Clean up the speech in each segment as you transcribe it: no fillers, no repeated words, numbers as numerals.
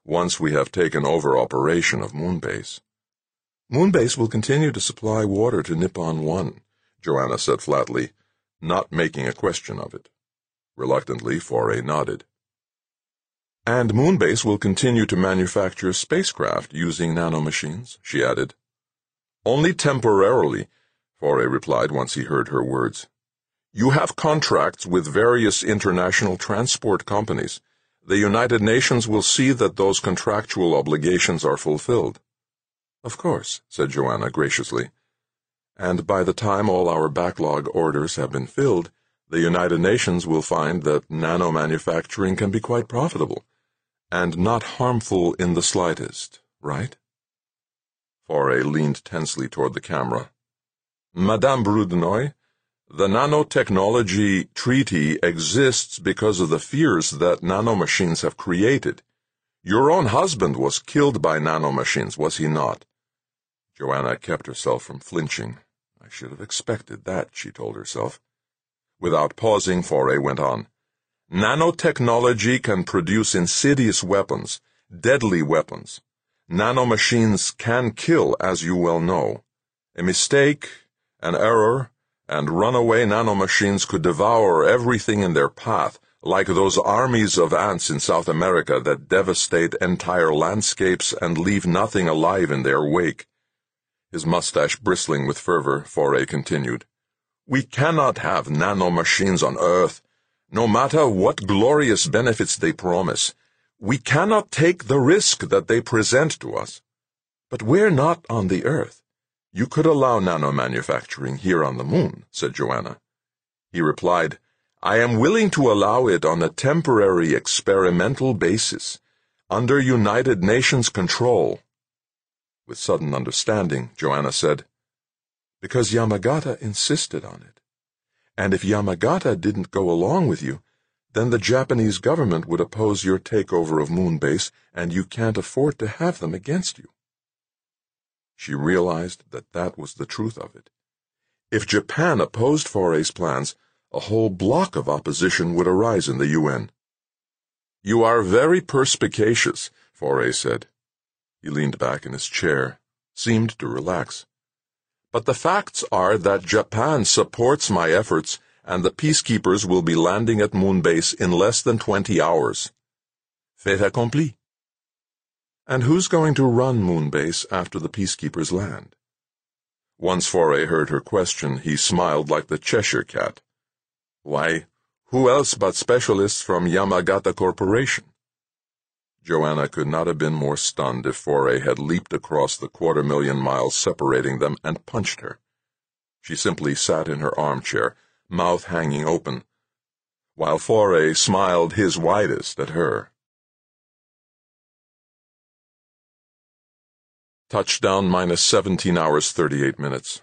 once we have taken over operation of Moonbase. Moonbase will continue to supply water to Nippon 1, Joanna said flatly, not making a question of it. Reluctantly, Foray nodded. And Moonbase will continue to manufacture spacecraft using nanomachines, she added. Only temporarily, Foray replied once he heard her words. You have contracts with various international transport companies. The United Nations will see that those contractual obligations are fulfilled. Of course, said Joanna graciously. And by the time all our backlog orders have been filled, the United Nations will find that nanomanufacturing can be quite profitable, and not harmful in the slightest, right? Foray leaned tensely toward the camera. Madame Brudnoy, the nanotechnology treaty exists because of the fears that nanomachines have created. Your own husband was killed by nanomachines, was he not? Joanna kept herself from flinching. I should have expected that, she told herself. Without pausing, Foray went on. Nanotechnology can produce insidious weapons, deadly weapons. Nanomachines can kill, as you well know. A mistake, an error, and runaway nanomachines could devour everything in their path, like those armies of ants in South America that devastate entire landscapes and leave nothing alive in their wake. His mustache bristling with fervor, Foray continued. We cannot have nanomachines on Earth, no matter what glorious benefits they promise. We cannot take the risk that they present to us. But we're not on the Earth. You could allow nanomanufacturing here on the Moon, said Joanna. He replied, I am willing to allow it on a temporary experimental basis, under United Nations control. With sudden understanding, Joanna said, Because Yamagata insisted on it. And if Yamagata didn't go along with you, then the Japanese government would oppose your takeover of Moonbase, and you can't afford to have them against you. She realized that that was the truth of it. If Japan opposed Foray's plans, a whole block of opposition would arise in the UN. You are very perspicacious, Foray said. He leaned back in his chair, seemed to relax. But the facts are that Japan supports my efforts, and the peacekeepers will be landing at Moonbase in less than 20 hours. Fait accompli. And who's going to run Moonbase after the peacekeepers land? Once Foray heard her question, he smiled like the Cheshire Cat. Why, who else but specialists from Yamagata Corporation? Joanna could not have been more stunned if Foray had leaped across the 250,000 miles separating them and punched her. She simply sat in her armchair, mouth hanging open, while Foray smiled his widest at her. Touchdown minus 17 hours 38 minutes.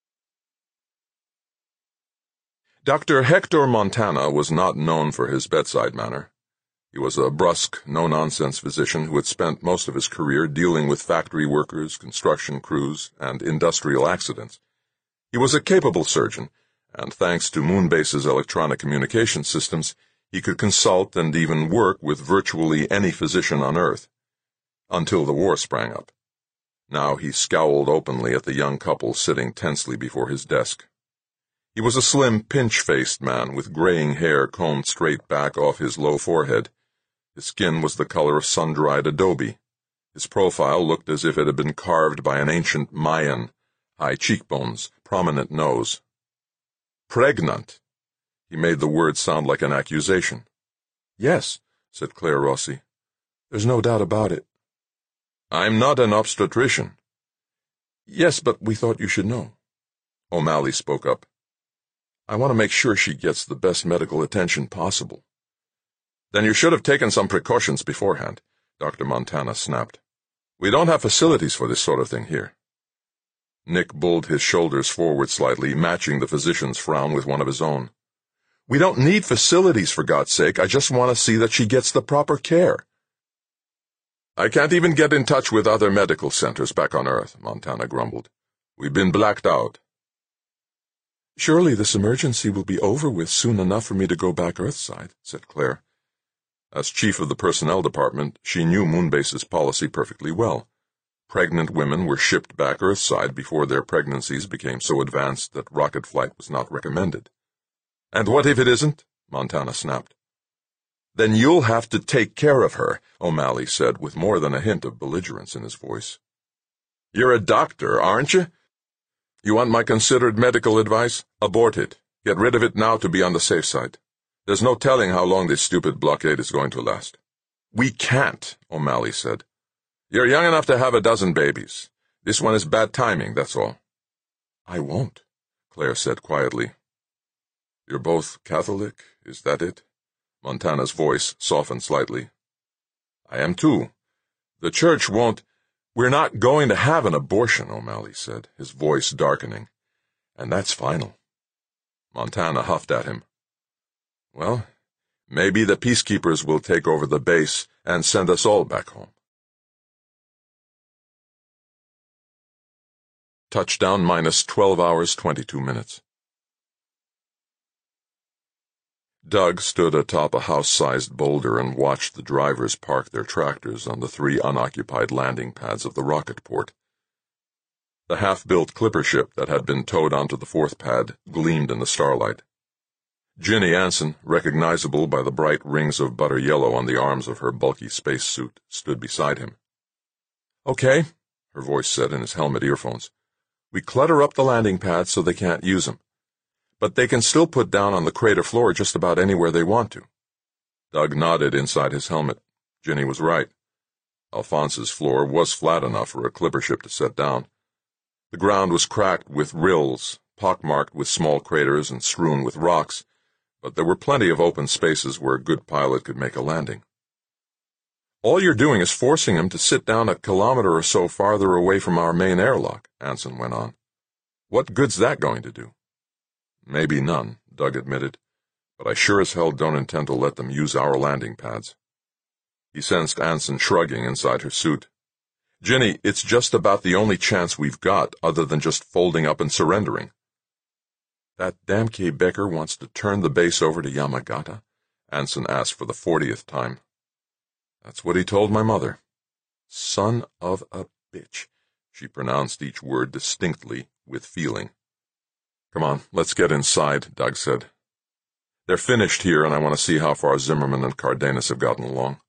Dr. Hector Montana was not known for his bedside manner. He was a brusque, no-nonsense physician who had spent most of his career dealing with factory workers, construction crews, and industrial accidents. He was a capable surgeon, and thanks to Moonbase's electronic communication systems, he could consult and even work with virtually any physician on Earth. Until the war sprang up. Now he scowled openly at the young couple sitting tensely before his desk. He was a slim, pinch-faced man with graying hair combed straight back off his low forehead. His skin was the color of sun-dried adobe. His profile looked as if it had been carved by an ancient Mayan. High cheekbones, prominent nose. Pregnant. He made the word sound like an accusation. Yes, said Claire Rossi. There's no doubt about it. I'm not an obstetrician. Yes, but we thought you should know. O'Malley spoke up. I want to make sure she gets the best medical attention possible. Then you should have taken some precautions beforehand, Dr. Montana snapped. We don't have facilities for this sort of thing here. Nick bulled his shoulders forward slightly, matching the physician's frown with one of his own. We don't need facilities, for God's sake. I just want to see that she gets the proper care. I can't even get in touch with other medical centers back on Earth, Montana grumbled. We've been blacked out. Surely this emergency will be over with soon enough for me to go back Earthside, said Claire. As chief of the personnel department, she knew Moonbase's policy perfectly well. Pregnant women were shipped back Earthside before their pregnancies became so advanced that rocket flight was not recommended. "And what if it isn't?" Montana snapped. "Then you'll have to take care of her," O'Malley said with more than a hint of belligerence in his voice. "You're a doctor, aren't you? You want my considered medical advice? Abort it. Get rid of it now to be on the safe side. There's no telling how long this stupid blockade is going to last." "We can't," O'Malley said. "You're young enough to have a dozen babies. This one is bad timing, that's all." "I won't," Claire said quietly. "You're both Catholic, is that it?" Montana's voice softened slightly. "I am too. The church won't—" "We're not going to have an abortion," O'Malley said, his voice darkening. "And that's final." Montana huffed at him. "Well, maybe the peacekeepers will take over the base and send us all back home." Touchdown minus 12 hours, 22 minutes. Doug stood atop a house-sized boulder and watched the drivers park their tractors on the 3 unoccupied landing pads of the rocket port. The half-built clipper ship that had been towed onto the 4th pad gleamed in the starlight. Ginny Anson, recognizable by the bright rings of butter yellow on the arms of her bulky spacesuit, stood beside him. "Okay," her voice said in his helmet earphones. "We clutter up the landing pads so they can't use them. But they can still put down on the crater floor just about anywhere they want to." Doug nodded inside his helmet. Ginny was right. Alphonse's floor was flat enough for a clipper ship to set down. The ground was cracked with rills, pockmarked with small craters and strewn with rocks, but there were plenty of open spaces where a good pilot could make a landing. "All you're doing is forcing him to sit down a kilometer or so farther away from our main airlock," Anson went on. "What good's that going to do?" "Maybe none," Doug admitted, "but I sure as hell don't intend to let them use our landing pads." He sensed Anson shrugging inside her suit. "Ginny, it's just about the only chance we've got other than just folding up and surrendering." "That damn Quebecer wants to turn the base over to Yamagata?" Anson asked for the 40th time. "That's what he told my mother." "Son of a bitch," she pronounced each word distinctly, with feeling. "Come on, let's get inside," Doug said. "They're finished here, and I want to see how far Zimmerman and Cardenas have gotten along."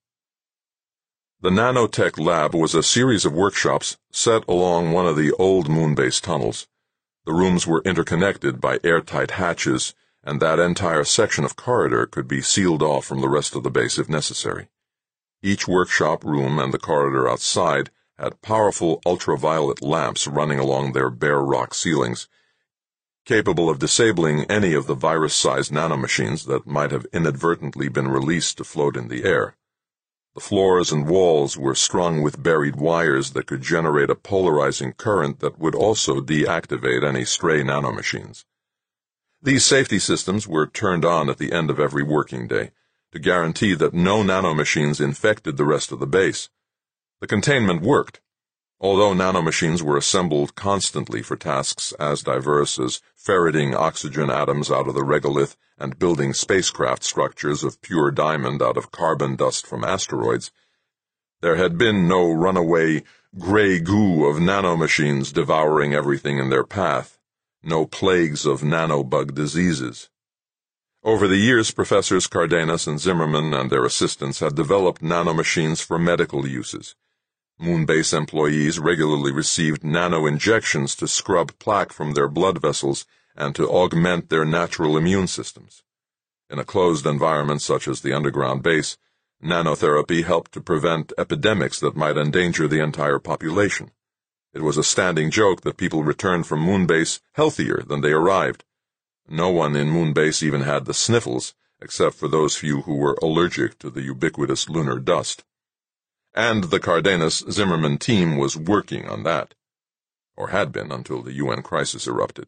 The nanotech lab was a series of workshops set along one of the old Moonbase tunnels. The rooms were interconnected by airtight hatches, and that entire section of corridor could be sealed off from the rest of the base if necessary. Each workshop room and the corridor outside had powerful ultraviolet lamps running along their bare rock ceilings, capable of disabling any of the virus-sized nanomachines that might have inadvertently been released to float in the air. The floors and walls were strung with buried wires that could generate a polarizing current that would also deactivate any stray nanomachines. These safety systems were turned on at the end of every working day, to guarantee that no nanomachines infected the rest of the base. The containment worked, although nanomachines were assembled constantly for tasks as diverse as ferreting oxygen atoms out of the regolith and building spacecraft structures of pure diamond out of carbon dust from asteroids. There had been no runaway gray goo of nanomachines devouring everything in their path, no plagues of nanobug diseases. Over the years, Professors Cardenas and Zimmerman and their assistants had developed nanomachines for medical uses. Moonbase employees regularly received nano-injections to scrub plaque from their blood vessels and to augment their natural immune systems. In a closed environment such as the underground base, nanotherapy helped to prevent epidemics that might endanger the entire population. It was a standing joke that people returned from Moonbase healthier than they arrived. No one in Moonbase even had the sniffles, except for those few who were allergic to the ubiquitous lunar dust. And the Cardenas-Zimmerman team was working on that, or had been until the UN crisis erupted.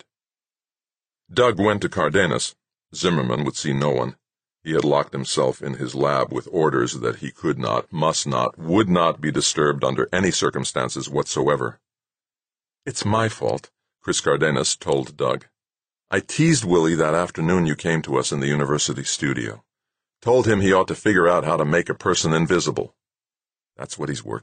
Doug went to Cardenas. Zimmerman would see no one. He had locked himself in his lab with orders that he could not, must not, would not be disturbed under any circumstances whatsoever. "It's my fault," Chris Cardenas told Doug. "I teased Willie that afternoon you came to us in the university studio. Told him he ought to figure out how to make a person invisible. That's what he's working